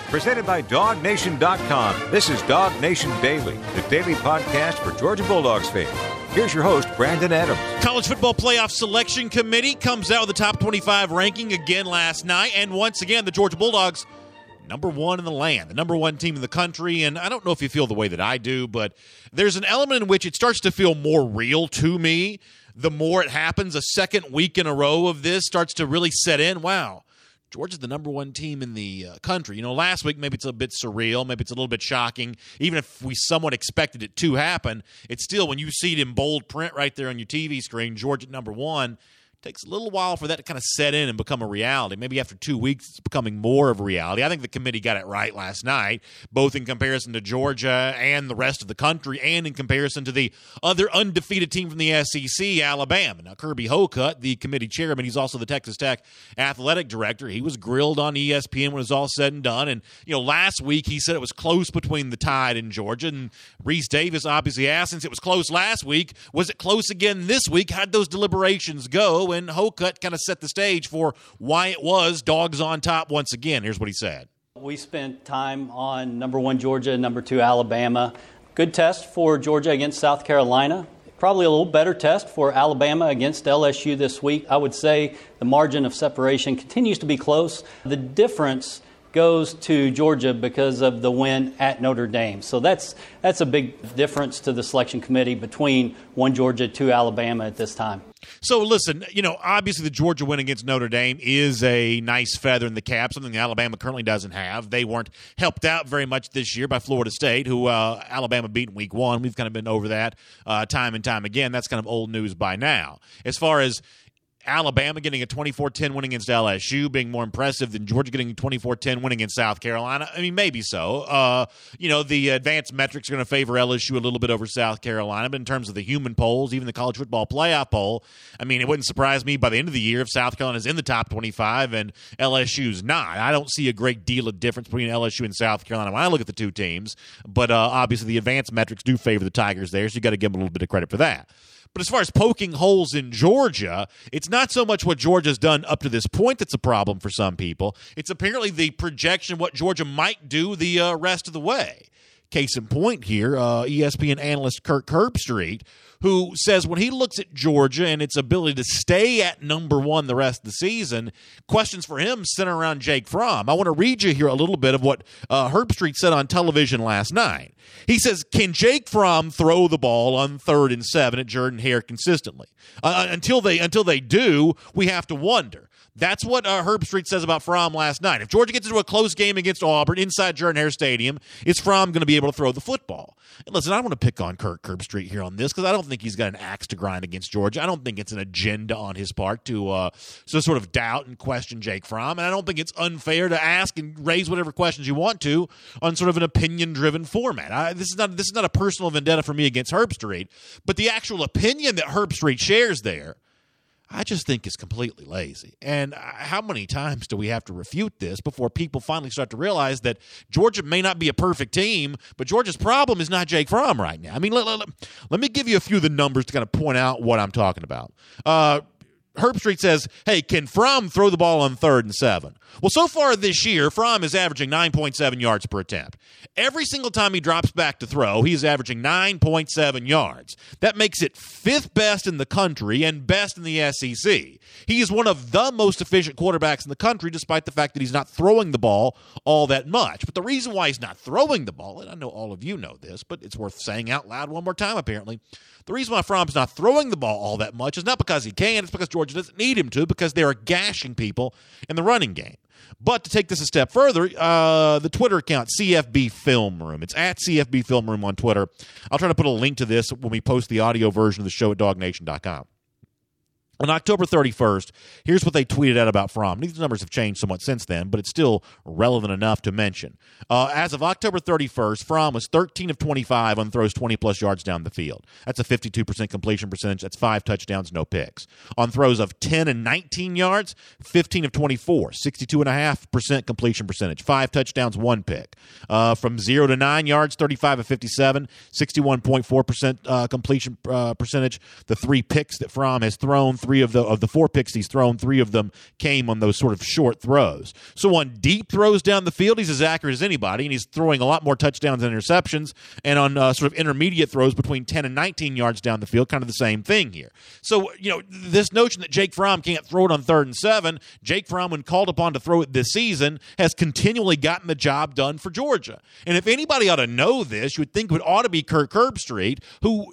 Presented by DogNation.com. This is Dog Nation Daily, the daily podcast for Georgia Bulldogs fans. Here's your host, Brandon Adams. College Football Playoff Selection Committee comes out with the top 25 ranking again last night. And once again, the Georgia Bulldogs, number one in the land, the number one team in the country. And I don't know if you feel the way that I do, but there's an element in which it starts to feel more real to me. The more it happens, a second week in a row of this starts to really set in. Wow. Georgia's the number one team in the country. You know, last week maybe it's a bit surreal, maybe it's a little bit shocking. Even if we somewhat expected it to happen, it's still, when you see it in bold print right there on your TV screen, Georgia at number one, it takes a little while for that to kind of set in and become a reality. Maybe after 2 weeks it's becoming more of a reality. I think the committee got it right last night, both in comparison to Georgia and the rest of the country and in comparison to the other undefeated team from the SEC, Alabama. Now, Kirby Hocutt, the committee chairman, he's also the Texas Tech athletic director. He was grilled on ESPN when it was all said and done. And, you know, last week he said it was close between the Tide and Georgia. And Reese Davis obviously asked, since it was close last week, was it close again this week? How'd those deliberations go? And Hocutt kind of set the stage for why it was Dogs on top once again. Here's what he said. We spent time on number one Georgia, number two Alabama. Good test for Georgia against South Carolina. Probably a little better test for Alabama against LSU this week. I would say the margin of separation continues to be close. The difference goes to Georgia because of the win at Notre Dame. So that's a big difference to the selection committee between one Georgia, two Alabama at this time. So listen, you know, obviously the Georgia win against Notre Dame is a nice feather in the cap, something that Alabama currently doesn't have. They weren't helped out very much this year by Florida State, who Alabama beat in week one. We've kind of been over that time and time again. That's kind of old news by now. As far as Alabama getting a 24-10 win against LSU being more impressive than Georgia getting a 24-10 win against South Carolina, I mean, maybe so. You know, the advanced metrics are going to favor LSU a little bit over South Carolina, but in terms of the human polls, even the college football playoff poll, I mean, it wouldn't surprise me by the end of the year if South Carolina's in the top 25 and LSU's not. I don't see a great deal of difference between LSU and South Carolina when I look at the two teams, but obviously the advanced metrics do favor the Tigers there, so you got to give them a little bit of credit for that. But as far as poking holes in Georgia, it's not so much what Georgia's done up to this point that's a problem for some people. It's apparently the projection of what Georgia might do the rest of the way. Case in point here, ESPN analyst Kirk Herbstreit, who says when he looks at Georgia and its ability to stay at number one the rest of the season, questions for him center around Jake Fromm. I want to read you here a little bit of what Herbstreit said on television last night. He says, can Jake Fromm throw the ball on 3rd and 7 at Jordan-Hare consistently? Until they do, we have to wonder. That's what Herbstreit says about Fromm last night. If Georgia gets into a close game against Auburn inside Jordan-Hare Stadium, is Fromm going to be able to throw the football? And listen, I don't want to pick on Kirk Herbstreit here on this because I don't think he's got an axe to grind against Georgia. I don't think it's an agenda on his part to sort of doubt and question Jake Fromm. And I don't think it's unfair to ask and raise whatever questions you want to on sort of an opinion-driven format. This is not a personal vendetta for me against Herbstreit, but the actual opinion that Herbstreit shares there, I just think is completely lazy. And how many times do we have to refute this before people finally start to realize that Georgia may not be a perfect team, but Georgia's problem is not Jake Fromm right now? I mean, let me give you a few of the numbers to kind of point out what I'm talking about. Herbstreit says, hey, can Fromm throw the ball on 3rd and 7? Well, so far this year, Fromm is averaging 9.7 yards per attempt. Every single time he drops back to throw, he's averaging 9.7 yards. That makes it 5th best in the country and best in the SEC. He is one of the most efficient quarterbacks in the country, despite the fact that he's not throwing the ball all that much. But the reason why he's not throwing the ball, and I know all of you know this, but it's worth saying out loud one more time apparently, the reason why Fromm's not throwing the ball all that much is not because he can, it's because Georgia doesn't need him to, because they are gashing people in the running game. But to take this a step further, the Twitter account, CFB Film Room. It's at CFB Film Room on Twitter. I'll try to put a link to this when we post the audio version of the show at DogNation.com. On October 31st, here's what they tweeted out about Fromm. These numbers have changed somewhat since then, but it's still relevant enough to mention. As of October 31st, Fromm was 13 of 25 on throws 20-plus yards down the field. That's a 52% completion percentage. That's 5 touchdowns, no picks. On throws of 10 and 19 yards, 15 of 24, 62.5% completion percentage, 5 touchdowns, 1 pick. From 0 to 9 yards, 35 of 57, 61.4% completion percentage. The 3 picks that Fromm has thrown, three of the 4 picks he's thrown, 3 of them came on those sort of short throws. So on deep throws down the field, he's as accurate as anybody, and he's throwing a lot more touchdowns than interceptions. And on sort of intermediate throws between 10 and 19 yards down the field, kind of the same thing here. So, this notion that Jake Fromm can't throw it on 3rd and 7, Jake Fromm, when called upon to throw it this season, has continually gotten the job done for Georgia. And if anybody ought to know this, you would think it ought to be Kirk Herbstreit, who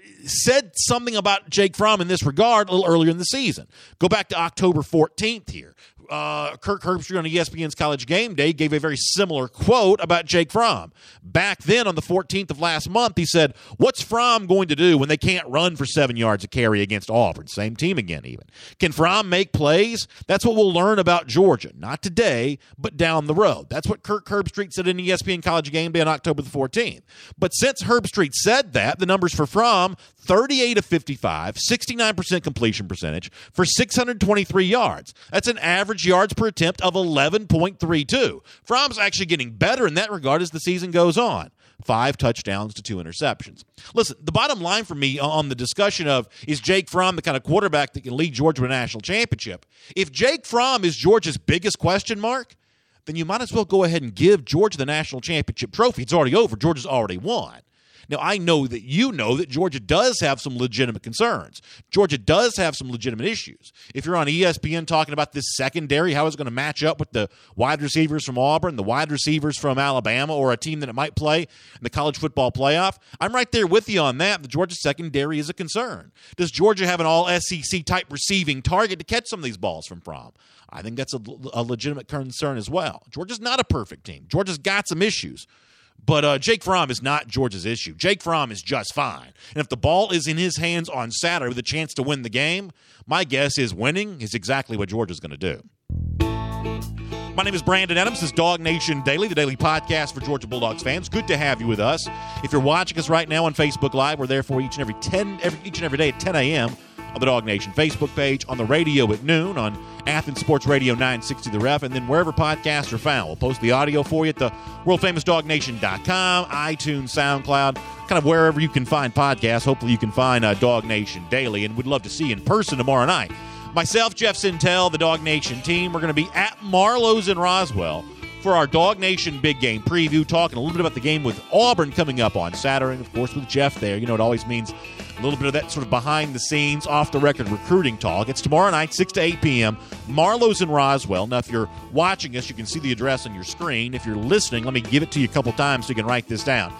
said something about Jake Fromm in this regard a little earlier in the season. Go back to October 14th here. Kirk Herbstreit on ESPN's College Game Day gave a very similar quote about Jake Fromm. Back then, on the 14th of last month, he said, "What's Fromm going to do when they can't run for 7 yards a carry against Auburn?" Same team again, even. Can Fromm make plays? That's what we'll learn about Georgia. Not today, but down the road. That's what Kirk Herbstreit said in ESPN College Game Day on October the 14th. But since Herbstreit said that, the numbers for Fromm, 38 of 55, 69% completion percentage for 623 yards. That's an average yards per attempt of 11.32. Fromm's actually getting better in that regard as the season goes on. 5 touchdowns to 2 interceptions. Listen, the bottom line for me on the discussion of, is Jake Fromm the kind of quarterback that can lead Georgia to a national championship? If Jake Fromm is Georgia's biggest question mark, then you might as well go ahead and give Georgia the national championship trophy. It's already over. Georgia's already won. Now, I know that you know that Georgia does have some legitimate concerns. Georgia does have some legitimate issues. If you're on ESPN talking about this secondary, how it's going to match up with the wide receivers from Auburn, the wide receivers from Alabama, or a team that it might play in the college football playoff, I'm right there with you on that. The Georgia secondary is a concern. Does Georgia have an all-SEC type receiving target to catch some of these balls from Fromm? I think that's a legitimate concern as well. Georgia's not a perfect team. Georgia's got some issues. But Jake Fromm is not Georgia's issue. Jake Fromm is just fine. And if the ball is in his hands on Saturday with a chance to win the game, my guess is winning is exactly what Georgia's going to do. My name is Brandon Adams. This is Dog Nation Daily, the daily podcast for Georgia Bulldogs fans. Good to have you with us. If you're watching us right now on Facebook Live, we're there for each and every day at 10 a.m. on the Dog Nation Facebook page, on the radio at noon, on Athens Sports Radio 960 The Ref, and then wherever podcasts are found. We'll post the audio for you at the worldfamousdognation.com, iTunes, SoundCloud, kind of wherever you can find podcasts. Hopefully you can find Dog Nation Daily, and we'd love to see you in person tomorrow night. Myself, Jeff Sintel, the Dog Nation team, we're going to be at Marlowe's in Roswell for our Dog Nation big game preview, talking a little bit about the game with Auburn coming up on Saturday, and of course with Jeff there. You know, it always means a little bit of that sort of behind-the-scenes, off-the-record recruiting talk. It's tomorrow night, 6 to 8 p.m., Marlowe's in Roswell. Now, if you're watching us, you can see the address on your screen. If you're listening, let me give it to you a couple times so you can write this down.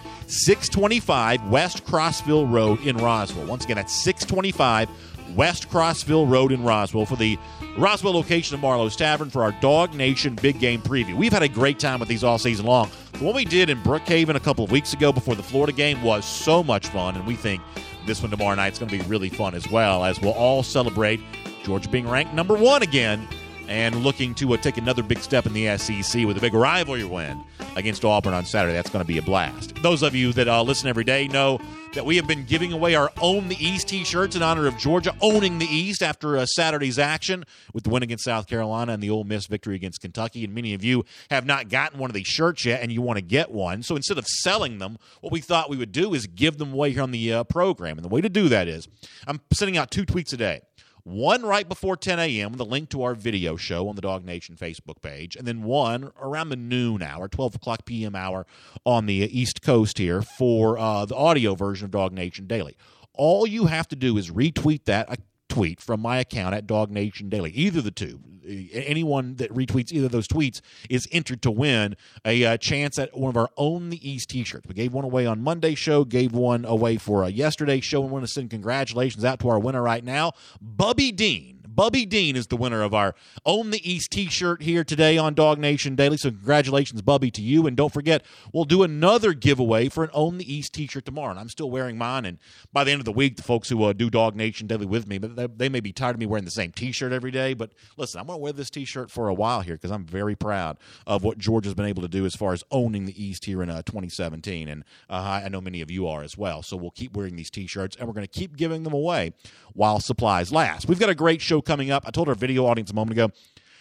625 West Crossville Road in Roswell. Once again, that's 625 West Crossville Road in Roswell for the Roswell location of Marlowe's Tavern for our Dog Nation big game preview. We've had a great time with these all season long. The one we did in Brookhaven a couple of weeks ago before the Florida game was so much fun, and we think this one tomorrow night is going to be really fun as well, as we'll all celebrate Georgia being ranked number 1 again and looking to take another big step in the SEC with a big rivalry win against Auburn on Saturday. That's going to be a blast. Those of you that listen every day know that we have been giving away our Own the East t-shirts in honor of Georgia owning the East after Saturday's action with the win against South Carolina and the Ole Miss victory against Kentucky. And many of you have not gotten one of these shirts yet, and you want to get one. So instead of selling them, what we thought we would do is give them away here on the program. And the way to do that is I'm sending out 2 tweets a day. One right before 10 a.m. with a link to our video show on the Dog Nation Facebook page, and then one around the noon hour, 12 o'clock p.m. hour on the East Coast here for the audio version of Dog Nation Daily. All you have to do is retweet that tweet from my account at Dog Nation Daily. Either of the two. Anyone that retweets either of those tweets is entered to win a chance at one of our Own the East t-shirts. We gave one away on Monday's show, gave one away for yesterday's show, and want to send congratulations out to our winner right now, Bubby Dean. Bubby Dean is the winner of our Own the East t-shirt here today on Dog Nation Daily. So congratulations, Bubby, to you. And don't forget, we'll do another giveaway for an Own the East t-shirt tomorrow. And I'm still wearing mine. And by the end of the week, the folks who do Dog Nation Daily with me, but they may be tired of me wearing the same t-shirt every day. But listen, I'm going to wear this t-shirt for a while here because I'm very proud of what Georgia's been able to do as far as owning the East here in 2017. And I know many of you are as well. So we'll keep wearing these t-shirts, and we're going to keep giving them away while supplies last. We've got a great show coming up. I told our video audience a moment ago,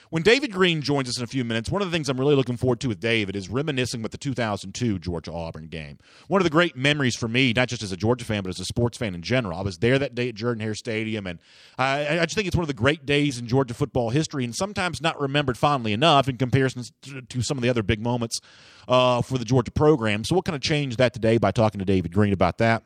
When David Green joins us in a few minutes, one of the things I'm really looking forward to with David is reminiscing with the 2002 Georgia-Auburn game. One of the great memories for me, not just as a Georgia fan, but as a sports fan in general. I was there that day at Jordan-Hare Stadium, and I just think it's one of the great days in Georgia football history, and sometimes not remembered fondly enough in comparison to some of the other big moments for the Georgia program. So we'll kind of change that today by talking to David Green about that.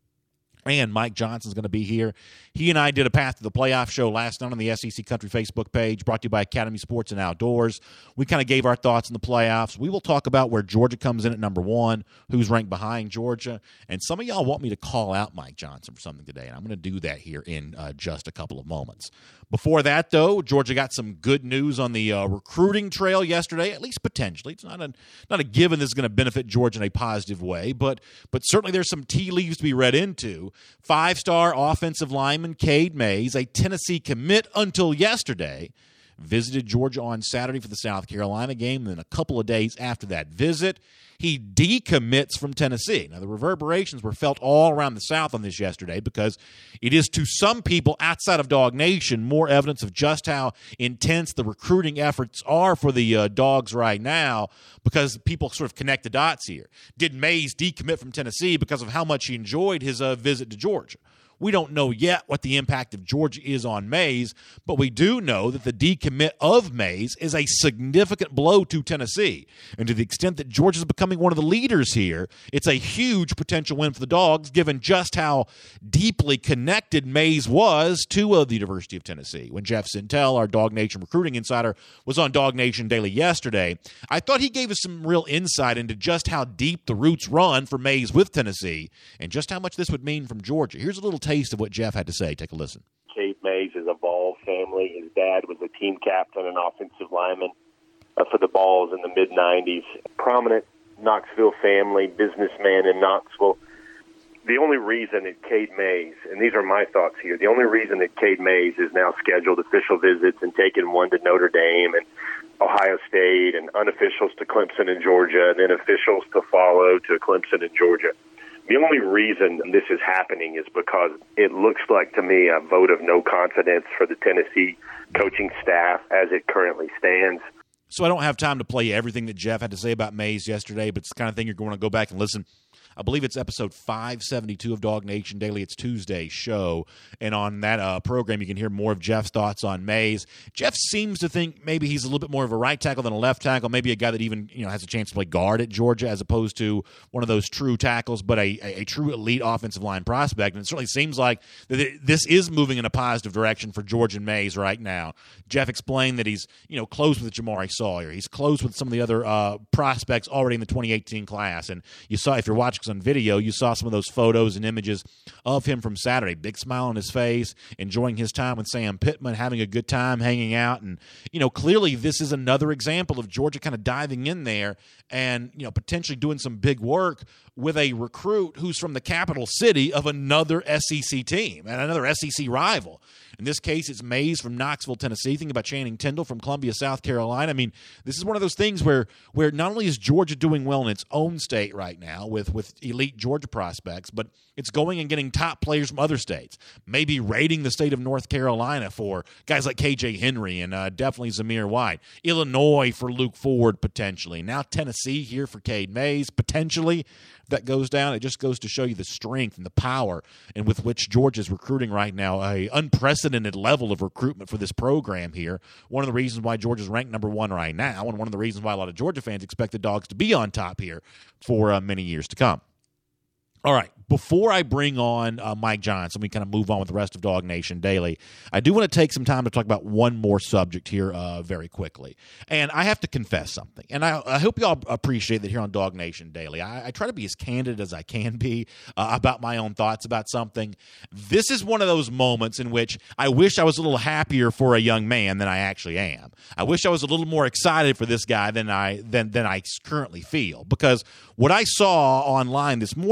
And Mike Johnson's going to be here. He and I did a Path to the Playoff show last night on the SEC Country Facebook page, brought to you by Academy Sports and Outdoors. We kind of gave our thoughts on the playoffs. We will talk about where Georgia comes in at number one, who's ranked behind Georgia. And some of y'all want me to call out Mike Johnson for something today, and I'm going to do that here in just a couple of moments. Before that, though, Georgia got some good news on the recruiting trail yesterday, at least potentially. It's not a given this is going to benefit Georgia in a positive way, but certainly there's some tea leaves to be read into. 5-star offensive lineman Cade Mays, a Tennessee commit until yesterday, visited Georgia on Saturday for the South Carolina game. And then a couple of days after that visit, he decommits from Tennessee. Now, the reverberations were felt all around the South on this yesterday because it is, to some people outside of Dog Nation, more evidence of just how intense the recruiting efforts are for the Dogs right now, because people sort of connect the dots here. Did Mays decommit from Tennessee because of how much he enjoyed his visit to Georgia? We don't know yet what the impact of Georgia is on Mays, but we do know that the decommit of Mays is a significant blow to Tennessee. And to the extent that Georgia is becoming one of the leaders here, it's a huge potential win for the Dogs, given just how deeply connected Mays was to the University of Tennessee. When Jeff Sintel, our Dog Nation recruiting insider, was on Dog Nation Daily yesterday, I thought he gave us some real insight into just how deep the roots run for Mays with Tennessee and just how much this would mean from Georgia. Here's a little taste of what Jeff had to say. Take a listen. Cade Mays is a Ball family. His dad was a team captain and offensive lineman for the Balls in the mid-'90s. Prominent Knoxville family, businessman in Knoxville. The only reason that Cade Mays, and these are my thoughts here, the only reason that Cade Mays is now scheduled official visits and taking one to Notre Dame and Ohio State and unofficials to Clemson and Georgia, and then officials to follow to Clemson and Georgia. The only reason this is happening is because it looks like to me a vote of no confidence for the Tennessee coaching staff as it currently stands. So I don't have time to play everything that Jeff had to say about Mays yesterday, but it's the kind of thing you're going to go back and listen. I believe it's episode 572 of Dog Nation Daily. It's Tuesday's show. And on that program, you can hear more of Jeff's thoughts on Mays. Jeff seems to think maybe he's a little bit more of a right tackle than a left tackle, maybe a guy that even has a chance to play guard at Georgia as opposed to one of those true tackles, but a true elite offensive line prospect. And it certainly seems like that this is moving in a positive direction for Georgia and Mays right now. Jeff explained that he's close with Jamari Sawyer. He's close with some of the other prospects already in the 2018 class. And you saw, if you're watching on video, you saw some of those photos and images of him from Saturday. Big smile on his face, enjoying his time with Sam Pittman, having a good time, hanging out. And, clearly this is another example of Georgia kind of diving in there and, potentially doing some big work with a recruit who's from the capital city of another SEC team and another SEC rival. In this case, it's Mays from Knoxville, Tennessee. Think about Channing Tindall from Columbia, South Carolina. I mean, this is one of those things where not only is Georgia doing well in its own state right now with elite Georgia prospects, but it's going and getting top players from other states. Maybe raiding the state of North Carolina for guys like KJ Henry and definitely Zamir White. Illinois for Luke Ford, potentially. Now Tennessee here for Cade Mays, potentially. That goes down. It just goes to show you the strength and the power and with which Georgia's recruiting right now, a unprecedented level of recruitment for this program here. One of the reasons why Georgia's ranked number one right now, and one of the reasons why a lot of Georgia fans expect the Dogs to be on top here for many years to come. All right, before I bring on Mike Johnson, we kind of move on with the rest of Dog Nation Daily, I do want to take some time to talk about one more subject here very quickly. And I have to confess something, and I hope you all appreciate that here on Dog Nation Daily. I try to be as candid as I can be about my own thoughts about something. This is one of those moments in which I wish I was a little happier for a young man than I actually am. I wish I was a little more excited for this guy than I currently feel, because what I saw online this morning was,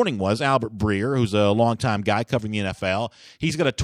Albert Breer, who's a longtime guy covering the NFL. He's got a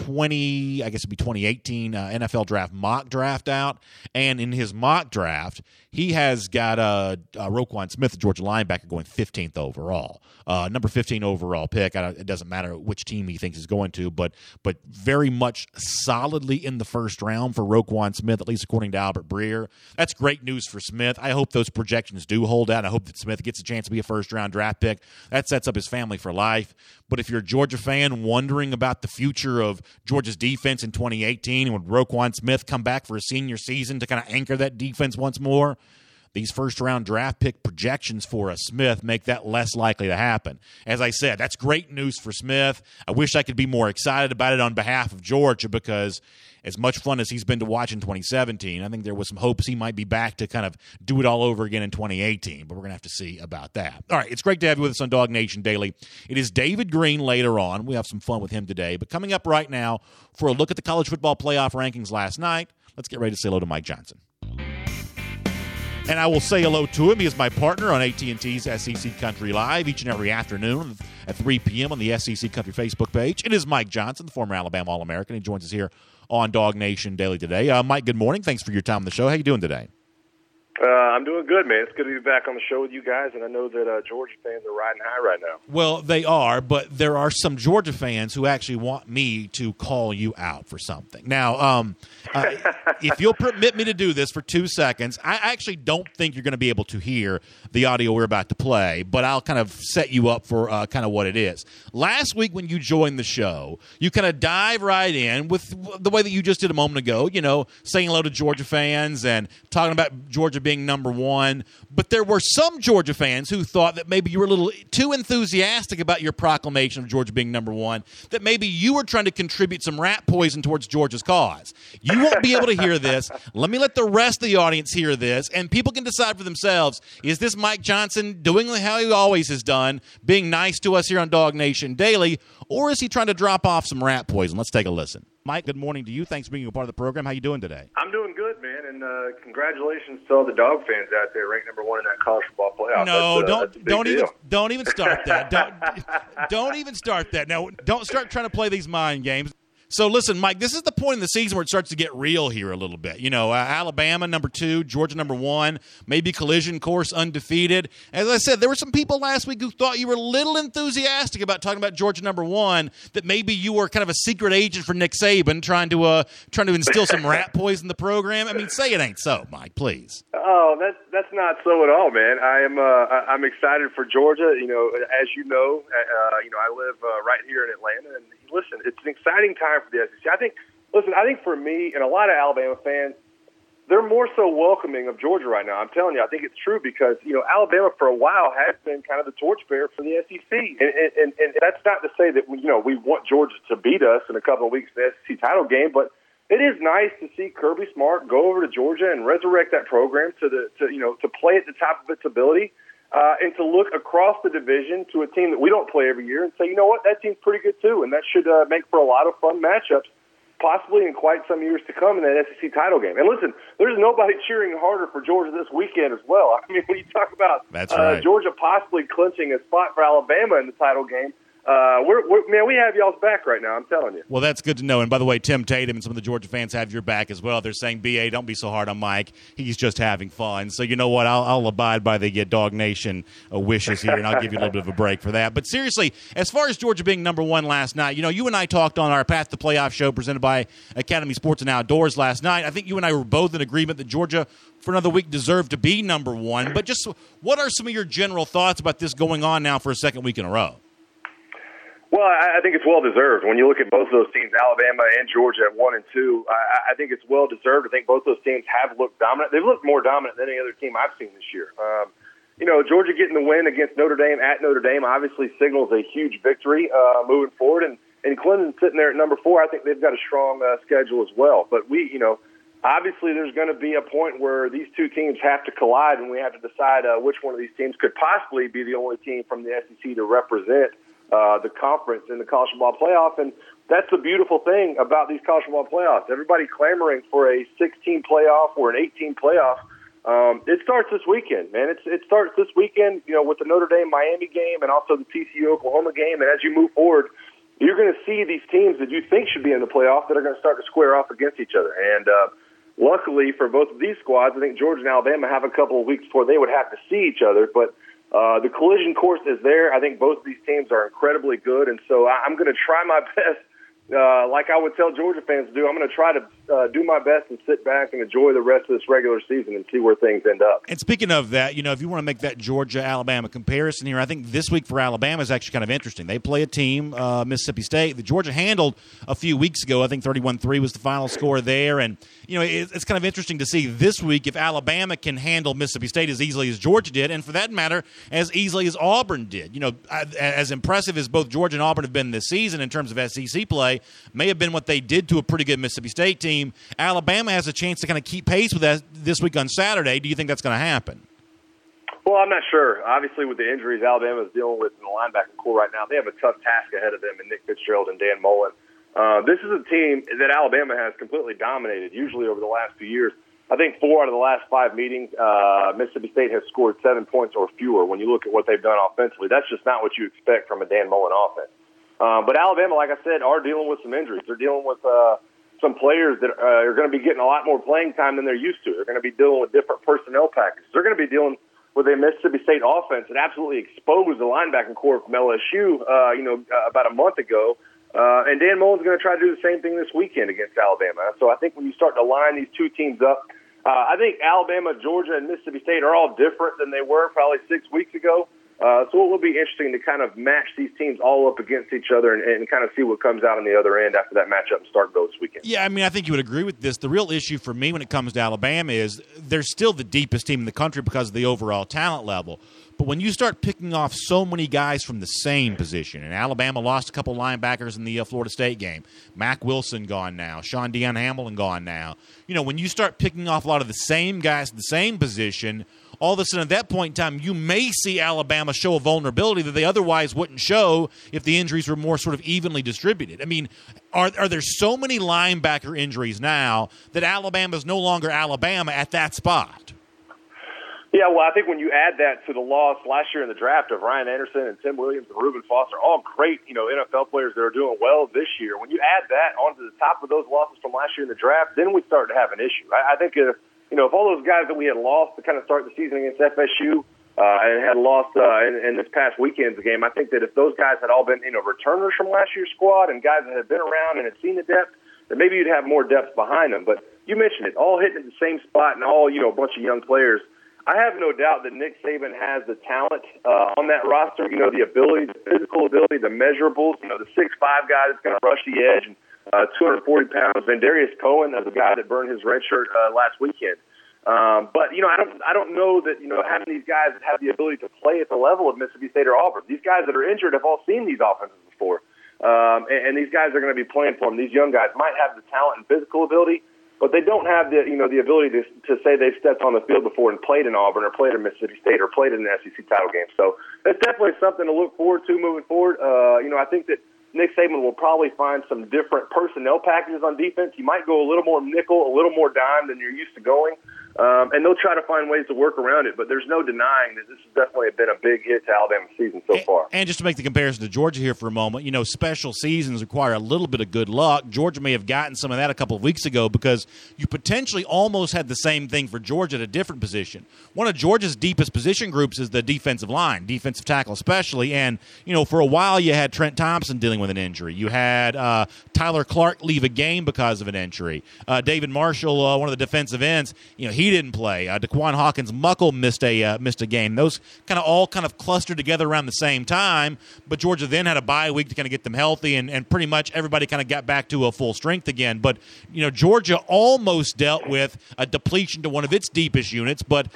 2018 NFL draft mock draft out. And in his mock draft, he has got Roquan Smith, the Georgia linebacker, going 15th overall. Number 15 overall pick. It doesn't matter which team he thinks he's going to, but very much solidly in the first round for Roquan Smith, at least according to Albert Breer. That's great news for Smith. I hope those projections do hold out. I hope that Smith gets a chance to be a first-round draft pick. That sets up his family for life. But if you're a Georgia fan wondering about the future of Georgia's defense in 2018, and would Roquan Smith come back for a senior season to kind of anchor that defense once more, these first-round draft pick projections for Smith make that less likely to happen. As I said, that's great news for Smith. I wish I could be more excited about it on behalf of Georgia, because as much fun as he's been to watch in 2017, I think there was some hopes he might be back to kind of do it all over again in 2018, but we're going to have to see about that. All right, it's great to have you with us on Dog Nation Daily. It is David Green later on. We have some fun with him today, but coming up right now for a look at the college football playoff rankings last night, let's get ready to say hello to Mike Johnson. And I will say hello to him. He is my partner on AT&T's SEC Country Live each and every afternoon at 3 p.m. on the SEC Country Facebook page. It is Mike Johnson, the former Alabama All-American. He joins us here on Dog Nation Daily today. Mike, good morning. Thanks for your time on the show. How you doing today? I'm doing good, man. It's good to be back on the show with you guys, and I know that Georgia fans are riding high right now. Well, they are, but there are some Georgia fans who actually want me to call you out for something. Now, if you'll permit me to do this for 2 seconds, I actually don't think you're going to be able to hear the audio we're about to play, but I'll kind of set you up for kind of what it is. Last week when you joined the show, you kind of dive right in with the way that you just did a moment ago, saying hello to Georgia fans and talking about Georgia being number one, but there were some Georgia fans who thought that maybe you were a little too enthusiastic about your proclamation of Georgia being number one, that maybe you were trying to contribute some rat poison towards Georgia's cause. You won't be able to hear this. Let me let the rest of the audience hear this, and people can decide for themselves, is this Mike Johnson doing how he always has done, being nice to us here on Dog Nation Daily, or is he trying to drop off some rat poison? Let's take a listen. Mike, good morning to you. Thanks for being a part of the program. How you doing today? I'm doing good, man, and congratulations to all the Dog fans out there ranked number one in that college football playoff. No, don't even start that. Don't even start that. Now, don't start trying to play these mind games. So, listen, Mike, this is the point in the season where it starts to get real here a little bit. Alabama, number 2, Georgia, number 1, maybe collision course undefeated. As I said, there were some people last week who thought you were a little enthusiastic about talking about Georgia, number 1, that maybe you were kind of a secret agent for Nick Saban trying to instill some rat poison in the program. I mean, say it ain't so, Mike, please. Oh, that's not so at all, man. I'm excited for Georgia. As you know, I live right here in Atlanta, and listen, it's an exciting time for the SEC. I think for me and a lot of Alabama fans, they're more so welcoming of Georgia right now. I'm telling you, I think it's true because, Alabama for a while has been kind of the torchbearer for the SEC. And that's not to say that, we want Georgia to beat us in a couple of weeks in the SEC title game, but it is nice to see Kirby Smart go over to Georgia and resurrect that program to play at the top of its ability. And to look across the division to a team that we don't play every year and say, you know what, that team's pretty good too, and that should make for a lot of fun matchups, possibly in quite some years to come in that SEC title game. And listen, there's nobody cheering harder for Georgia this weekend as well. I mean, when you talk about Georgia possibly clinching a spot for Alabama in the title game, we have y'all's back right now, I'm telling you. Well, that's good to know. And by the way, Tim Tatum and some of the Georgia fans have your back as well. They're saying, B.A., don't be so hard on Mike. He's just having fun. So you know what? I'll abide by the Dog Nation wishes here, and I'll give you a little bit of a break for that. But seriously, as far as Georgia being number 1 last night, you and I talked on our Path to Playoff show presented by Academy Sports and Outdoors last night. I think you and I were both in agreement that Georgia, for another week, deserved to be number 1. But just what are some of your general thoughts about this going on now for a second week in a row? Well, I think it's well-deserved. When you look at both of those teams, Alabama and Georgia at 1 and 2, I think it's well-deserved. I think both those teams have looked dominant. They've looked more dominant than any other team I've seen this year. Georgia getting the win against Notre Dame at Notre Dame obviously signals a huge victory moving forward. And Clemson sitting there at number 4, I think they've got a strong schedule as well. But obviously there's going to be a point where these two teams have to collide, and we have to decide which one of these teams could possibly be the only team from the SEC to represent the conference in the college football playoff. And that's the beautiful thing about these college football playoffs. Everybody clamoring for a 16 playoff or an 18 playoff. It starts this weekend, man. It starts this weekend, with the Notre Dame-Miami game and also the TCU-Oklahoma game. And as you move forward, you're going to see these teams that you think should be in the playoff that are going to start to square off against each other. And luckily for both of these squads, I think Georgia and Alabama have a couple of weeks before they would have to see each other. But the collision course is there. I think both of these teams are incredibly good. And so I'm going to try my best. Like I would tell Georgia fans to do, I'm going to try to do my best and sit back and enjoy the rest of this regular season and see where things end up. And speaking of that, if you want to make that Georgia-Alabama comparison here, I think this week for Alabama is actually kind of interesting. They play a team, Mississippi State, that Georgia handled a few weeks ago. I think 31-3 was the final score there. And, it's kind of interesting to see this week if Alabama can handle Mississippi State as easily as Georgia did, and for that matter, as easily as Auburn did. As impressive as both Georgia and Auburn have been this season in terms of SEC play, may have been what they did to a pretty good Mississippi State team. Alabama has a chance to kind of keep pace with that this week on Saturday. Do you think that's going to happen? Well, I'm not sure. Obviously, with the injuries Alabama is dealing with in the linebacking core right now, they have a tough task ahead of them in Nick Fitzgerald and Dan Mullen. This is a team that Alabama has completely dominated, usually over the last few years. I think 4 out of the last 5 meetings, Mississippi State has scored 7 points or fewer. When you look at what they've done offensively, that's just not what you expect from a Dan Mullen offense. But Alabama, like I said, are dealing with some injuries. They're dealing with some players that are going to be getting a lot more playing time than they're used to. They're going to be dealing with different personnel packages. They're going to be dealing with a Mississippi State offense that absolutely exposed the linebacking core from LSU, about a month ago. And Dan Mullen's going to try to do the same thing this weekend against Alabama. So I think when you start to line these two teams up, I think Alabama, Georgia, and Mississippi State are all different than they were probably 6 weeks ago. So it will be interesting to kind of match these teams all up against each other and kind of see what comes out on the other end after that matchup and start this weekend. Yeah, I think you would agree with this. The real issue for me when it comes to Alabama is they're still the deepest team in the country because of the overall talent level. But when you start picking off so many guys from the same position, and Alabama lost a couple linebackers in the Florida State game, Mack Wilson gone now, Sean Deion Hamilton gone now. When you start picking off a lot of the same guys at the same position, all of a sudden at that point in time, you may see Alabama show a vulnerability that they otherwise wouldn't show if the injuries were more sort of evenly distributed. Are there so many linebacker injuries now that Alabama is no longer Alabama at that spot? Yeah, well, I think when you add that to the loss last year in the draft of Ryan Anderson and Tim Williams and Reuben Foster, all great, NFL players that are doing well this year. When you add that onto the top of those losses from last year in the draft, then we start to have an issue. I think if all those guys that we had lost to kind of start the season against FSU and had lost in this past weekend's game, I think that if those guys had all been, returners from last year's squad and guys that had been around and had seen the depth, then maybe you'd have more depth behind them. But you mentioned it, all hitting at the same spot and all, a bunch of young players. I have no doubt that Nick Saban has the talent on that roster, the ability, the physical ability, the measurables, the 6'5" guy that's going to rush the edge and 240 pounds. And Darius Cohen, as a guy that burned his red shirt last weekend. But I don't know that having these guys that have the ability to play at the level of Mississippi State or Auburn. These guys that are injured have all seen these offenses before, and these guys are going to be playing for them. These young guys might have the talent and physical ability, but they don't have the the ability to say they've stepped on the field before and played in Auburn or played in Mississippi State or played in an SEC title game. So that's definitely something to look forward to moving forward. I think that Nick Saban will probably find some different personnel packages on defense. He might go a little more nickel, a little more dime than you're used to going. And they'll try to find ways to work around it, but there's no denying that this has definitely been a big hit to Alabama's season so far. And just to make the comparison to Georgia here for a moment, special seasons require a little bit of good luck. Georgia may have gotten some of that a couple of weeks ago because you potentially almost had the same thing for Georgia at a different position. One of Georgia's deepest position groups is the defensive line, defensive tackle especially, and, for a while you had Trent Thompson dealing with an injury. You had Tyler Clark leave a game because of an injury. David Marshall, one of the defensive ends, he didn't play. Daquan Hawkins-Muckle missed a game. Those all clustered together around the same time, but Georgia then had a bye week to kind of get them healthy, and pretty much everybody kind of got back to a full strength again. But, Georgia almost dealt with a depletion to one of its deepest units, but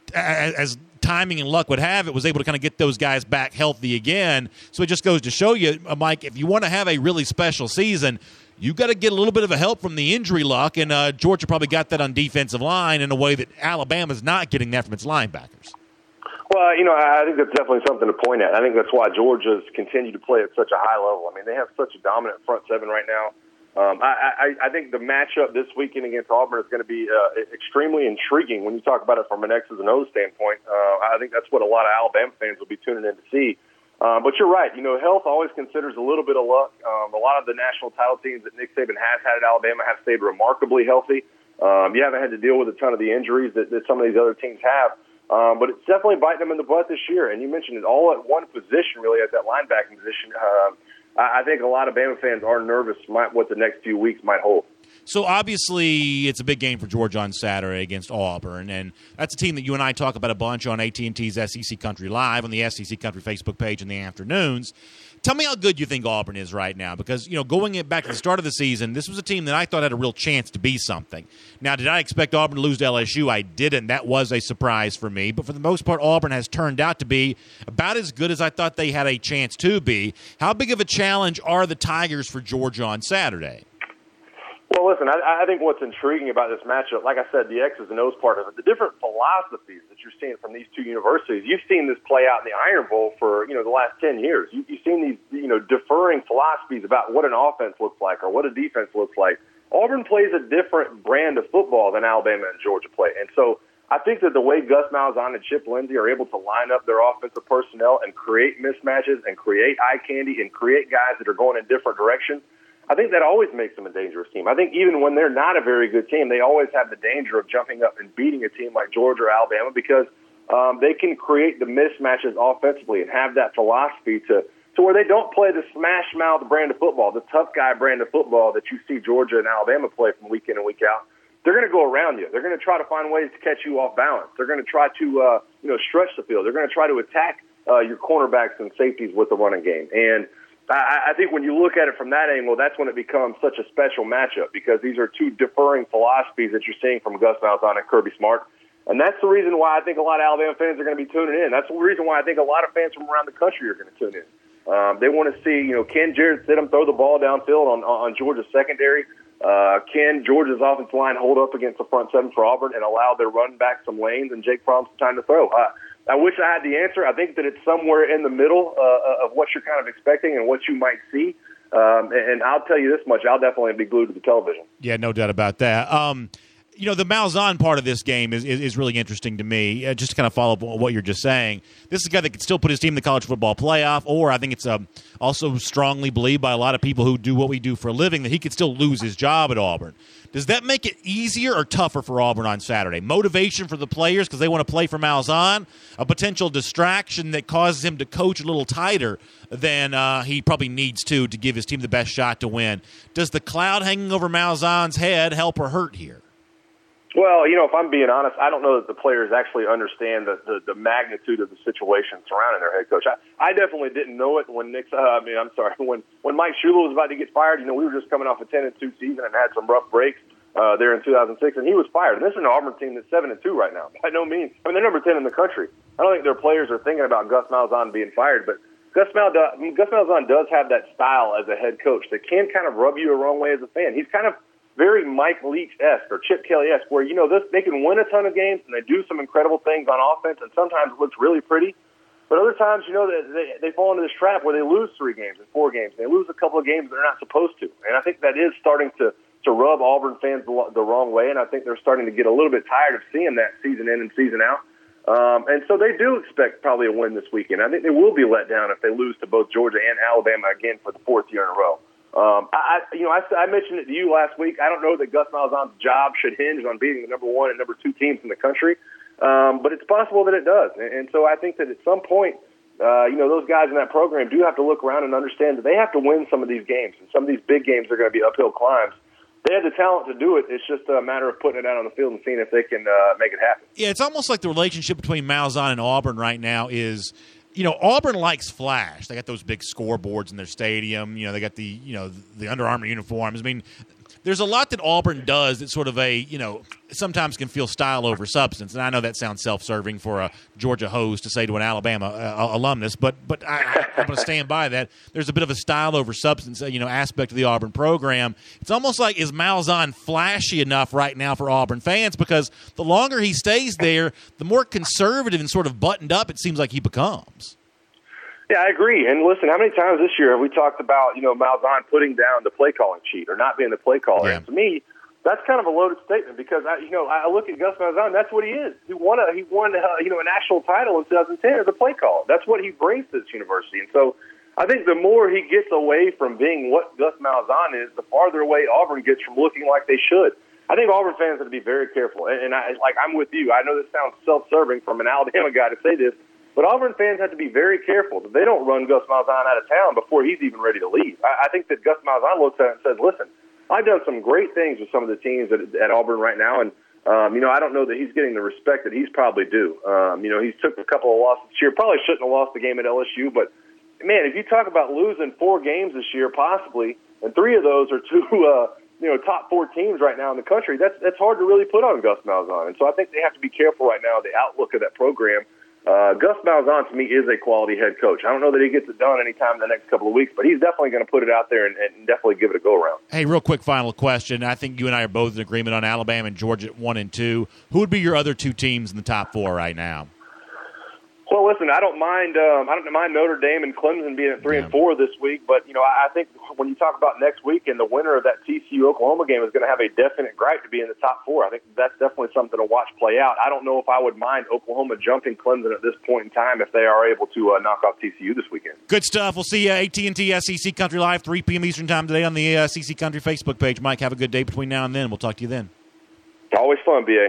as timing and luck would have, it was able to kind of get those guys back healthy again. So it just goes to show you, Mike, if you want to have a really special season, you got to get a little bit of a help from the injury luck, and Georgia probably got that on defensive line in a way that Alabama's not getting that from its linebackers. Well, I think that's definitely something to point at. I think that's why Georgia's continued to play at such a high level. They have such a dominant front seven right now. I think the matchup this weekend against Auburn is going to be extremely intriguing when you talk about it from an X's and O's standpoint. I think that's what a lot of Alabama fans will be tuning in to see. But you're right. Health always considers a little bit of luck. A lot of the national title teams that Nick Saban has had at Alabama have stayed remarkably healthy. You haven't had to deal with a ton of the injuries that some of these other teams have. But it's definitely biting them in the butt this year. And you mentioned it all at one position, really, at that linebacking position. I think a lot of Bama fans are nervous what the next few weeks might hold. So obviously it's a big game for Georgia on Saturday against Auburn, and that's a team that you and I talk about a bunch on AT&T's SEC Country Live on the SEC Country Facebook page in the afternoons. Tell me how good you think Auburn is right now, because going back to the start of the season, this was a team that I thought had a real chance to be something. Now, did I expect Auburn to lose to LSU? I didn't. That was a surprise for me. But for the most part, Auburn has turned out to be about as good as I thought they had a chance to be. How big of a challenge are the Tigers for Georgia on Saturday? Well, listen, I think what's intriguing about this matchup, like I said, the X's and O's part of it, the different philosophies that you're seeing from these two universities. You've seen this play out in the Iron Bowl for, the last 10 years. You've seen these, differing philosophies about what an offense looks like or what a defense looks like. Auburn plays a different brand of football than Alabama and Georgia play. And so I think that the way Gus Malzahn and Chip Lindsey are able to line up their offensive personnel and create mismatches and create eye candy and create guys that are going in different directions, I think that always makes them a dangerous team. I think even when they're not a very good team, they always have the danger of jumping up and beating a team like Georgia or Alabama because they can create the mismatches offensively and have that philosophy to where they don't play the smash-mouth brand of football, the tough guy brand of football that you see Georgia and Alabama play from week in and week out. They're going to go around you. They're going to try to find ways to catch you off balance. They're going to try to stretch the field. They're going to try to attack your cornerbacks and safeties with the running game. And I think when you look at it from that angle, that's when it becomes such a special matchup because these are two differing philosophies that you're seeing from Gus Malzahn and Kirby Smart. And that's the reason why I think a lot of Alabama fans are going to be tuning in. That's the reason why I think a lot of fans from around the country are going to tune in. They want to see, can Jarrett Stidham throw the ball downfield on Georgia's secondary? Can Georgia's offensive line hold up against the front seven for Auburn and allow their run back some lanes and Jake Fromm some time to throw? I wish I had the answer. I think that it's somewhere in the middle of what you're kind of expecting and what you might see. And I'll tell you this much, I'll definitely be glued to the television. Yeah, no doubt about that. The Malzahn part of this game is really interesting to me. Just to kind of follow up on what you're just saying, this is a guy that could still put his team in the college football playoff, or I think it's also strongly believed by a lot of people who do what we do for a living that he could still lose his job at Auburn. Does that make it easier or tougher for Auburn on Saturday? Motivation for the players because they want to play for Malzahn, a potential distraction that causes him to coach a little tighter than he probably needs to give his team the best shot to win. Does the cloud hanging over Malzahn's head help or hurt here? Well, if I'm being honest, I don't know that the players actually understand the magnitude of the situation surrounding their head coach. I definitely didn't know it when when Mike Shula was about to get fired. We were just coming off a 10-2 season and had some rough breaks there in 2006, and he was fired. And this is an Auburn team that's 7-2 right now. By no means, they're number 10 in the country. I don't think their players are thinking about Gus Malzahn being fired, but Gus Malzahn does have that style as a head coach that can kind of rub you the wrong way as a fan. He's kind of very Mike Leach-esque or Chip Kelly-esque, where, they can win a ton of games and they do some incredible things on offense, and sometimes it looks really pretty. But other times, they fall into this trap where they lose 3 games and 4 games. They lose a couple of games they're not supposed to. And I think that is starting to rub Auburn fans the wrong way, and I think they're starting to get a little bit tired of seeing that season in and season out. And so they do expect probably a win this weekend. I think they will be let down if they lose to both Georgia and Alabama again for the 4th year in a row. I mentioned it to you last week. I don't know that Gus Malzahn's job should hinge on beating the number 1 and number 2 teams in the country, but it's possible that it does. And so I think that at some point, those guys in that program do have to look around and understand that they have to win some of these games, and some of these big games are going to be uphill climbs. They have the talent to do it. It's just a matter of putting it out on the field and seeing if they can make it happen. Yeah, it's almost like the relationship between Malzahn and Auburn right now is – Auburn likes flash. They got those big scoreboards in their stadium. They got the Under Armour uniforms. I mean, there's a lot that Auburn does that sort of sometimes can feel style over substance. And I know that sounds self-serving for a Georgia host to say to an Alabama alumnus, but I'm going to stand by that. There's a bit of a style over substance, aspect of the Auburn program. It's almost like, is Malzahn flashy enough right now for Auburn fans? Because the longer he stays there, the more conservative and sort of buttoned up it seems like he becomes. Yeah, I agree. And listen, how many times this year have we talked about, Malzahn putting down the play calling sheet or not being the play caller? Yeah. And to me, that's kind of a loaded statement because I look at Gus Malzahn. That's what he is. He won a national title in 2010 as a play caller. That's what he brings to this university. And so I think the more he gets away from being what Gus Malzahn is, the farther away Auburn gets from looking like they should. I think Auburn fans have to be very careful. And I'm with you. I know this sounds self-serving from an Alabama guy to say this, but Auburn fans have to be very careful that they don't run Gus Malzahn out of town before he's even ready to leave. I think that Gus Malzahn looks at it and says, listen, I've done some great things with some of the teams at Auburn right now, and I don't know that he's getting the respect that he's probably due. He's took a couple of losses this year. Probably shouldn't have lost the game at LSU, but, man, if you talk about losing 4 games this year possibly, and 3 of those are to top 4 teams right now in the country, that's hard to really put on Gus Malzahn. And so I think they have to be careful right now of the outlook of that program. Gus Malzahn, to me, is a quality head coach. I don't know that he gets it done anytime in the next couple of weeks, but he's definitely going to put it out there and definitely give it a go-around. Hey, real quick final question. I think you and I are both in agreement on Alabama and Georgia at 1 and 2. Who would be your other 2 teams in the top 4 right now? Well, listen, I don't mind Notre Dame and Clemson being at 3 and 4 this week, but I think when you talk about next week and the winner of that TCU-Oklahoma game is going to have a definite gripe to be in the top 4. I think that's definitely something to watch play out. I don't know if I would mind Oklahoma jumping Clemson at this point in time if they are able to knock off TCU this weekend. Good stuff. We'll see you AT&T SEC Country Live 3 p.m. Eastern Time today on the SEC Country Facebook page. Mike, have a good day between now and then. We'll talk to you then. Always fun, B.A.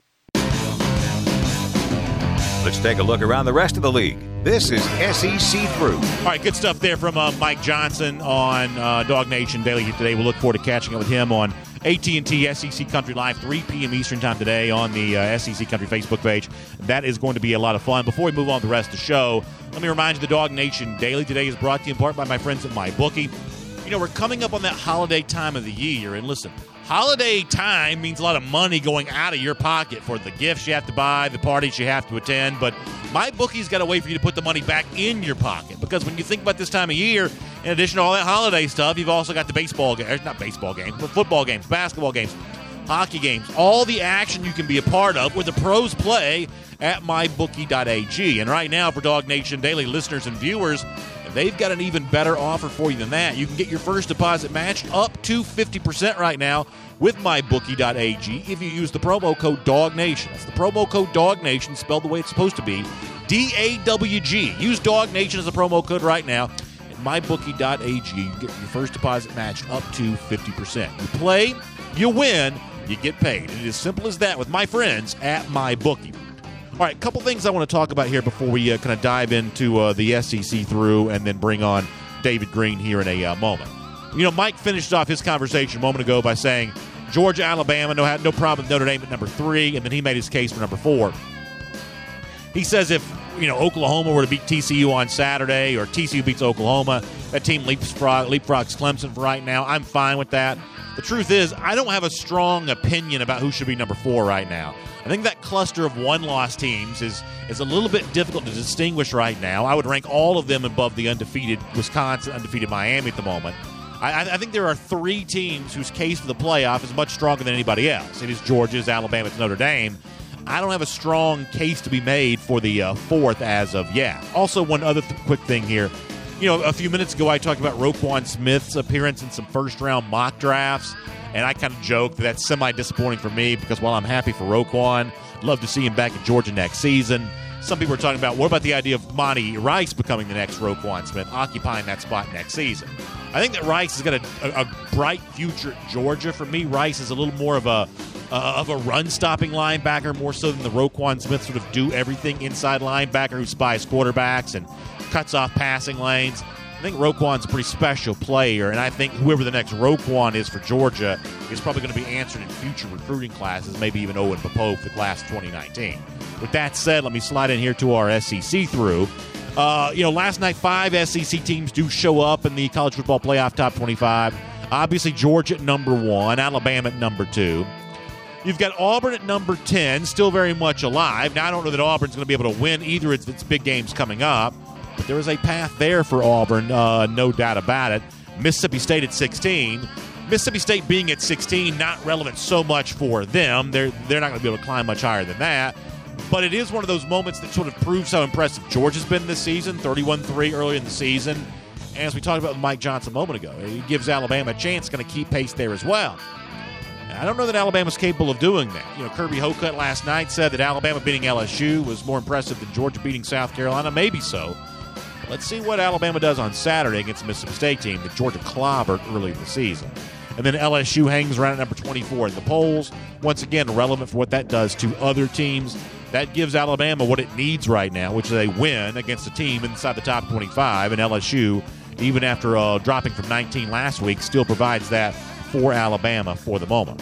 Let's take a look around the rest of the league. This is SEC Through. All right, good stuff there from Mike Johnson on Dog Nation Daily today. We'll look forward to catching up with him on AT&T SEC Country Live, 3 p.m. Eastern Time today on the SEC Country Facebook page. That is going to be a lot of fun. Before we move on to the rest of the show, let me remind you the Dog Nation Daily today is brought to you in part by my friends at MyBookie. We're coming up on that holiday time of the year, and listen, holiday time means a lot of money going out of your pocket for the gifts you have to buy, the parties you have to attend, but MyBookie's got a way for you to put the money back in your pocket, because when you think about this time of year, in addition to all that holiday stuff, you've also got the football games, basketball games, hockey games, all the action you can be a part of where the pros play at mybookie.ag. And right now, for Dog Nation Daily listeners and viewers, they've got an even better offer for you than that. You can get your first deposit matched up to 50% right now with mybookie.ag if you use the promo code DOGNATION. That's the promo code DOGNATION, spelled the way it's supposed to be, D-A-W-G. Use DOGNATION as a promo code right now at mybookie.ag. You can get your first deposit matched up to 50%. You play, you win, you get paid. It is as simple as that with my friends at MyBookie. All right, a couple things I want to talk about here before we kind of dive into the SEC Through and then bring on David Green here in a moment. Mike finished off his conversation a moment ago by saying Georgia, Alabama, no problem with Notre Dame at number 3, and then he made his case for number 4. He says if Oklahoma were to beat TCU on Saturday or TCU beats Oklahoma, that team leapfrogs Clemson for right now. I'm fine with that. The truth is, I don't have a strong opinion about who should be number 4 right now. I think that cluster of one-loss teams is a little bit difficult to distinguish right now. I would rank all of them above the undefeated Wisconsin, undefeated Miami at the moment. I think there are 3 teams whose case for the playoff is much stronger than anybody else. It is Georgia's, Alabama's, Notre Dame. I don't have a strong case to be made for the 4th as of yet. Also, one other quick thing here. A few minutes ago I talked about Roquan Smith's appearance in some first-round mock drafts, and I kind of joked that that's semi-disappointing for me because while I'm happy for Roquan, I'd love to see him back at Georgia next season. Some people are talking about, what about the idea of Monty Rice becoming the next Roquan Smith, occupying that spot next season? I think that Rice has got a bright future at Georgia. For me, Rice is a little more of a run-stopping linebacker, more so than the Roquan Smith sort of do-everything inside linebacker who spies quarterbacks and cuts off passing lanes. I think Roquan's a pretty special player, and I think whoever the next Roquan is for Georgia is probably going to be answered in future recruiting classes, maybe even Owen Popove for the class of 2019. With that said, let me slide in here to our SEC Through. Last night 5 SEC teams do show up in the College Football Playoff Top 25. Obviously, Georgia at number 1, Alabama at number 2. You've got Auburn at number 10, still very much alive. Now, I don't know that Auburn's going to be able to win either of its big games coming up, but there is a path there for Auburn, no doubt about it. Mississippi State at 16. Mississippi State being at 16, not relevant so much for them. They're not going to be able to climb much higher than that. But it is one of those moments that sort of proves how impressive Georgia's been this season, 31-3 earlier in the season. And as we talked about with Mike Johnson a moment ago, he gives Alabama a chance, going to keep pace there as well. And I don't know that Alabama's capable of doing that. Kirby Hocutt last night said that Alabama beating LSU was more impressive than Georgia beating South Carolina. Maybe so. Let's see what Alabama does on Saturday against the Mississippi State team that Georgia clobbered early in the season. And then LSU hangs around at number 24 in the polls. Once again, relevant for what that does to other teams. That gives Alabama what it needs right now, which is a win against a team inside the top 25. And LSU, even after dropping from 19 last week, still provides that for Alabama for the moment.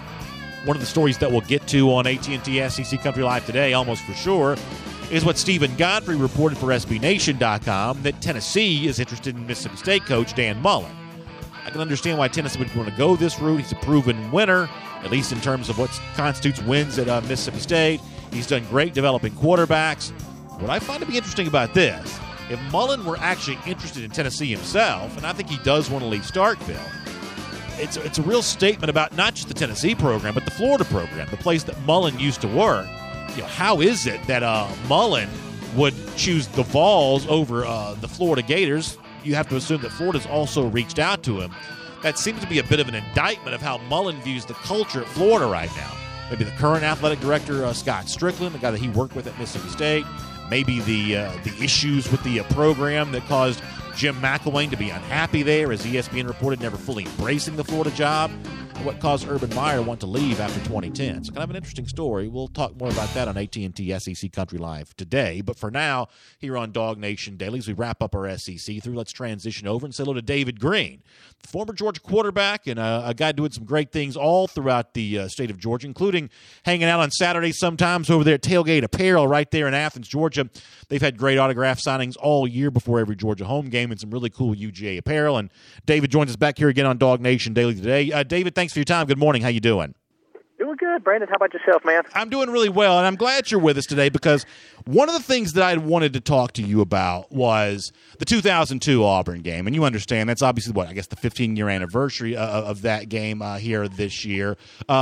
One of the stories that we'll get to on AT&T SEC Country Live today, almost for sure, is what Stephen Godfrey reported for SBNation.com, that Tennessee is interested in Mississippi State coach Dan Mullen. I can understand why Tennessee would want to go this route. He's a proven winner, at least in terms of what constitutes wins at Mississippi State. He's done great developing quarterbacks. What I find to be interesting about this, if Mullen were actually interested in Tennessee himself, and I think he does want to leave Starkville, it's a real statement about not just the Tennessee program, but the Florida program, the place that Mullen used to work. How is it that Mullen would choose the Vols over the Florida Gators? You have to assume that Florida's also reached out to him. That seems to be a bit of an indictment of how Mullen views the culture at Florida right now. Maybe the current athletic director, Scott Strickland, the guy that he worked with at Mississippi State. Maybe the issues with the program that caused Jim McElwain to be unhappy there, as ESPN reported, never fully embracing the Florida job. What caused Urban Meyer want to leave after 2010. So kind of an interesting story. We'll talk more about that on AT&T SEC Country Live today. But for now, here on Dog Nation Daily, as we wrap up our SEC through, let's transition over and say hello to David Green, the former Georgia quarterback and a guy doing some great things all throughout the state of Georgia, including hanging out on Saturdays sometimes over there at Tailgate Apparel right there in Athens, Georgia. They've had great autograph signings all year before every Georgia home game and some really cool UGA apparel. And David joins us back here again on Dog Nation Daily today. David, thanks for your time. Good morning. How you doing? Doing good, Brandon. How about yourself, man? I'm doing really well, and I'm glad you're with us today because one of the things that I wanted to talk to you about was the 2002 Auburn game. And you understand that's obviously, the 15-year anniversary of that game here this year.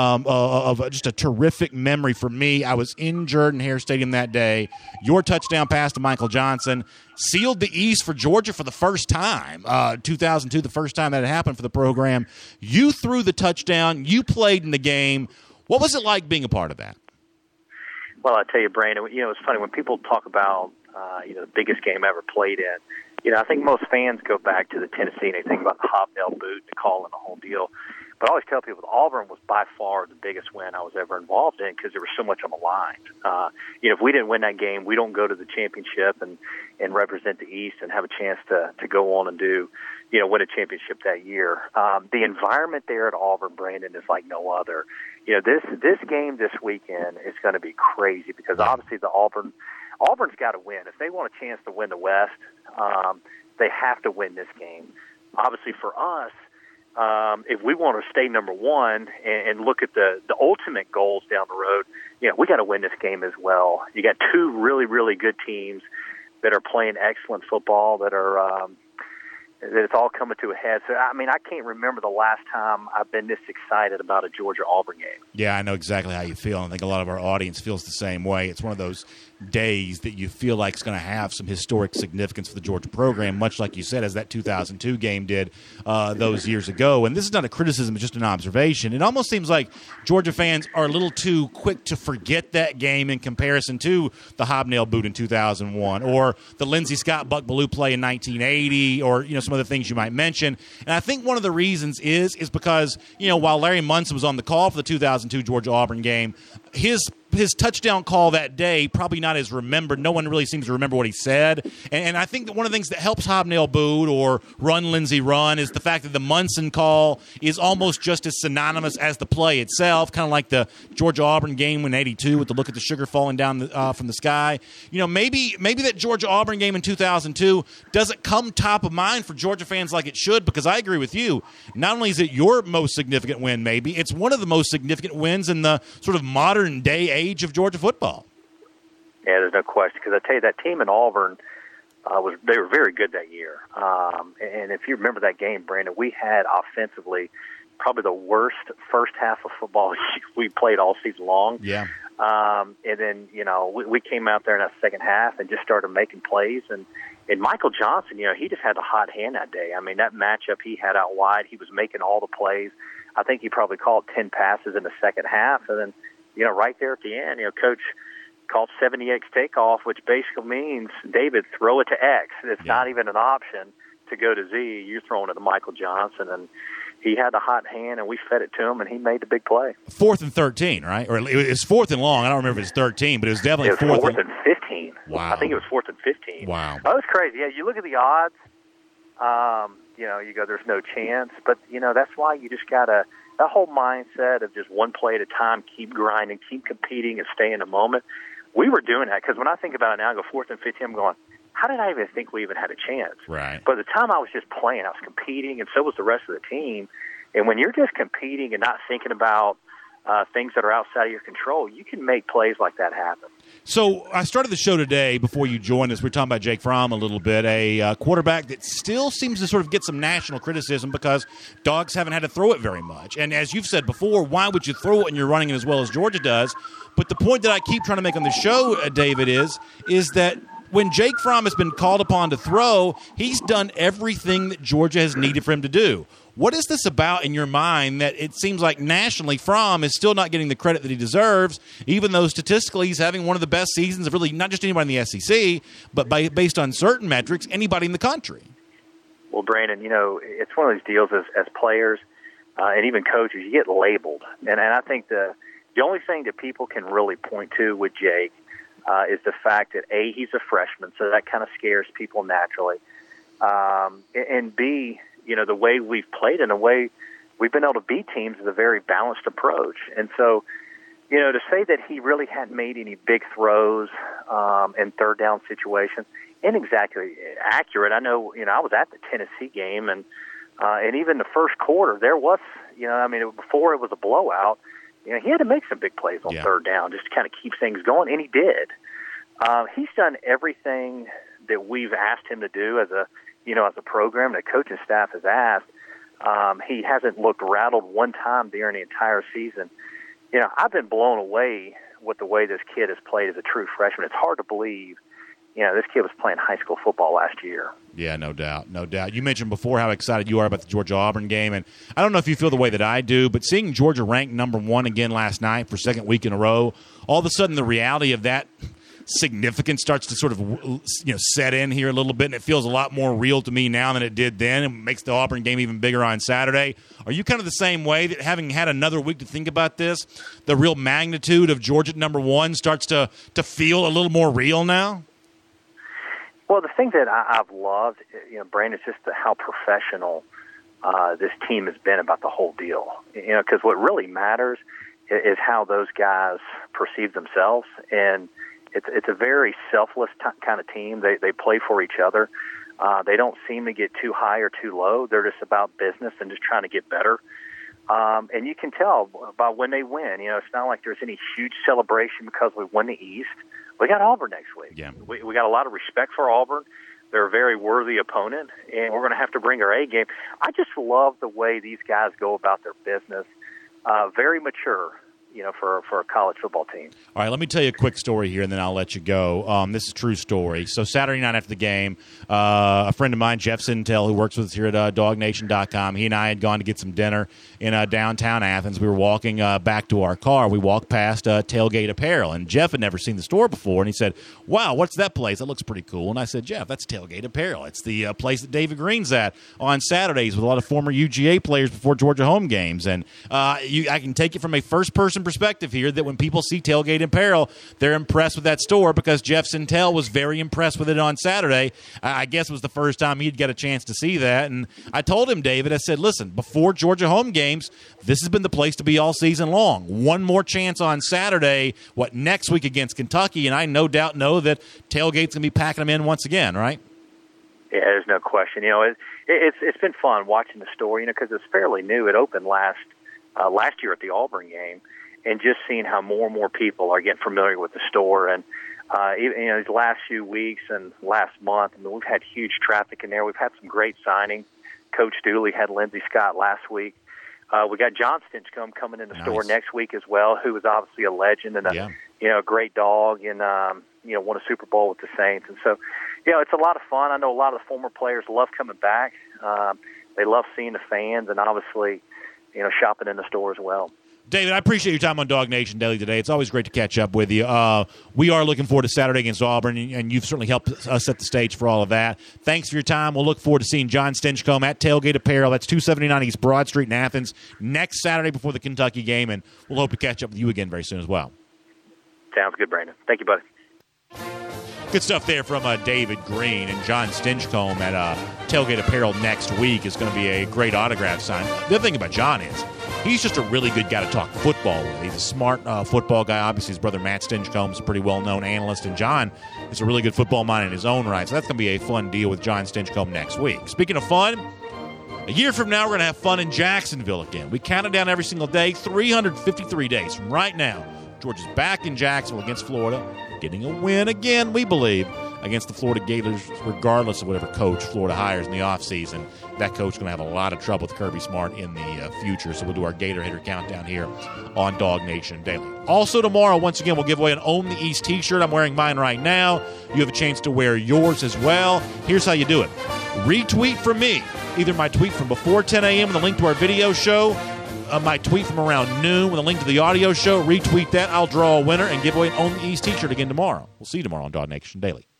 Of just a terrific memory for me. I was in Jordan-Hare Stadium that day. Your touchdown pass to Michael Johnson sealed the East for Georgia for the first time. 2002, the first time that had happened for the program. You threw the touchdown. You played in the game. What was it like being a part of that? Well, I tell you, Brandon, it's funny when people talk about, the biggest game ever played in. I think most fans go back to the Tennessee and they think about the hobnail boot, the call, and the whole deal. But I always tell people Auburn was by far the biggest win I was ever involved in because there was so much on the line. If we didn't win that game, we don't go to the championship and represent the East and have a chance to go on and do, win a championship that year. The environment there at Auburn, Brandon, is like no other. This game this weekend is going to be crazy because obviously Auburn's got to win. If they want a chance to win the West, they have to win this game. Obviously for us, if we want to stay number one and look at the ultimate goals down the road, we got to win this game as well. You got two really, really good teams that are playing excellent football that it's all coming to a head. So, I can't remember the last time I've been this excited about a Georgia-Auburn game. Yeah, I know exactly how you feel. I think a lot of our audience feels the same way. It's one of those days that you feel like it's going to have some historic significance for the Georgia program, much like you said, as that 2002 game did those years ago. And this is not a criticism, it's just an observation. It almost seems like Georgia fans are a little too quick to forget that game in comparison to the hobnail boot in 2001 or the Lindsey Scott Buck Bellew play in 1980 or, some other things you might mention. And I think one of the reasons is because, while Larry Munson was on the call for the 2002 Georgia-Auburn game, his touchdown call that day, probably not as remembered. No one really seems to remember what he said. And I think that one of the things that helps hobnail boot or run Lindsey run is the fact that the Munson call is almost just as synonymous as the play itself, kind of like the Georgia-Auburn game in 82 with the look at the sugar falling down from the sky. Maybe that Georgia-Auburn game in 2002 doesn't come top of mind for Georgia fans like it should, because I agree with you. Not only is it your most significant win, maybe, it's one of the most significant wins in the sort of modern day age of Georgia football. Yeah, there's no question. Because I tell you, that team in Auburn, they were very good that year. And if you remember that game, Brandon, we had offensively probably the worst first half of football we played all season long. Yeah. And then, we came out there in that second half and just started making plays. And Michael Johnson, he just had a hot hand that day. I mean, that matchup he had out wide, he was making all the plays. I think he probably called 10 passes in the second half. And then, right there at the end, Coach called 70X takeoff, which basically means, David, throw it to X. It's not even an option to go to Z. You're throwing it to Michael Johnson. And he had a hot hand, and we fed it to him, and he made the big play. 4th and 13, right? Or it was 4th and long. I don't remember if it was 13, but it was definitely fourth and 15. Wow. I think it was 4th and 15. Wow. That was crazy. Yeah, you look at the odds, you go, there's no chance. But, that's why you just got to, that whole mindset of just one play at a time, keep grinding, keep competing, and stay in the moment. We were doing that because when I think about it now, I go 4th and 15, I'm going, how did I even think we even had a chance? Right. But at the time I was just playing, I was competing, and so was the rest of the team. And when you're just competing and not thinking about things that are outside of your control, you can make plays like that happen. So I started the show today before you joined us. We were talking about Jake Fromm a little bit, a quarterback that still seems to sort of get some national criticism because Dogs haven't had to throw it very much. And as you've said before, why would you throw it when you're running it as well as Georgia does? But the point that I keep trying to make on the show, David, is that when Jake Fromm has been called upon to throw, he's done everything that Georgia has needed for him to do. What is this about in your mind that it seems like nationally Fromm is still not getting the credit that he deserves, even though statistically he's having one of the best seasons of really not just anybody in the SEC, but based on certain metrics, anybody in the country? Well, Brandon, it's one of these deals as players and even coaches, you get labeled. And I think the only thing that people can really point to with Jake is the fact that, A, he's a freshman, so that kind of scares people naturally. And B, the way we've played and the way we've been able to beat teams is a very balanced approach. And so, to say that he really hadn't made any big throws in third down situations isn't exactly accurate. I know, I was at the Tennessee game, and even the first quarter, there was, before it was a blowout, he had to make some big plays on third down just to kind of keep things going, and he did. He's done everything that we've asked him to do as a program, the coaching staff has asked. He hasn't looked rattled one time during the entire season. I've been blown away with the way this kid has played as a true freshman. It's hard to believe, this kid was playing high school football last year. Yeah, no doubt, no doubt. You mentioned before how excited you are about the Georgia-Auburn game, and I don't know if you feel the way that I do, but seeing Georgia ranked number 1 again last night for second week in a row, all of a sudden the reality of that significance starts to sort of set in here a little bit, and it feels a lot more real to me now than it did then. It makes the Auburn game even bigger on Saturday. Are you kind of the same way, that having had another week to think about this, the real magnitude of Georgia at number 1 starts to feel a little more real now? Well, the thing that I've loved, Brandon, is just how professional this team has been about the whole deal. Because what really matters is how those guys perceive themselves, and it's a very selfless kind of team. They play for each other. They don't seem to get too high or too low. They're just about business and just trying to get better. And you can tell by when they win. It's not like there's any huge celebration because we won the East. We got Auburn next week. Yeah. We got a lot of respect for Auburn. They're a very worthy opponent, and we're going to have to bring our A game. I just love the way these guys go about their business. Very mature. For a college football team. All right, let me tell you a quick story here, and then I'll let you go. This is a true story. So Saturday night after the game, a friend of mine, Jeff Sintel, who works with us here at DogNation.com, he and I had gone to get some dinner in downtown Athens. We were walking back to our car. We walked past Tailgate Apparel, and Jeff had never seen the store before, and he said, "Wow, what's that place? That looks pretty cool." And I said, "Jeff, that's Tailgate Apparel. It's the place that David Green's at on Saturdays with a lot of former UGA players before Georgia home games." And I can take it from a first-person perspective here that when people see Tailgate Apparel, they're impressed with that store because Jeff Sintel was very impressed with it on Saturday. I guess it was the first time he'd get a chance to see that. And I told him, David, I said, listen, before Georgia home games, this has been the place to be all season long. One more chance on Saturday, next week against Kentucky, and I no doubt know that Tailgate's going to be packing them in once again, right? Yeah, there's no question. It's been fun watching the store, because it's fairly new. It opened last year at the Auburn game. And just seeing how more and more people are getting familiar with the store. And, these last few weeks and last month, we've had huge traffic in there. We've had some great signings. Coach Dooley had Lindsey Scott last week. We got John Stinchcomb coming in the store next week as well, who is obviously a legend and a great dog, and won a Super Bowl with the Saints. And so, it's a lot of fun. I know a lot of the former players love coming back. They love seeing the fans, and obviously, shopping in the store as well. David, I appreciate your time on Dog Nation Daily today. It's always great to catch up with you. We are looking forward to Saturday against Auburn, and you've certainly helped us set the stage for all of that. Thanks for your time. We'll look forward to seeing John Stinchcomb at Tailgate Apparel. That's 279 East Broad Street in Athens next Saturday before the Kentucky game, and we'll hope to catch up with you again very soon as well. Sounds good, Brandon. Thank you, buddy. Good stuff there from David Green, and John Stinchcomb at Tailgate Apparel next week is going to be a great autograph sign. The other thing about John is he's just a really good guy to talk football with. He's a smart football guy. Obviously, his brother Matt Stinchcomb is a pretty well-known analyst, and John is a really good football mind in his own right. So that's going to be a fun deal with John Stinchcomb next week. Speaking of fun, a year from now, we're going to have fun in Jacksonville again. We count it down every single day, 353 days from right now. Georgia's back in Jacksonville against Florida, getting a win again, we believe, against the Florida Gators, regardless of whatever coach Florida hires in the offseason. That coach is going to have a lot of trouble with Kirby Smart in the future, so we'll do our Gator Hitter countdown here on Dog Nation Daily. Also tomorrow, once again, we'll give away an Own the East t-shirt. I'm wearing mine right now. You have a chance to wear yours as well. Here's how you do it. Retweet from me, either my tweet from before 10 a.m. with a link to our video show, my tweet from around noon with a link to the audio show. Retweet that. I'll draw a winner and give away an Own the East t-shirt again tomorrow. We'll see you tomorrow on Dog Nation Daily.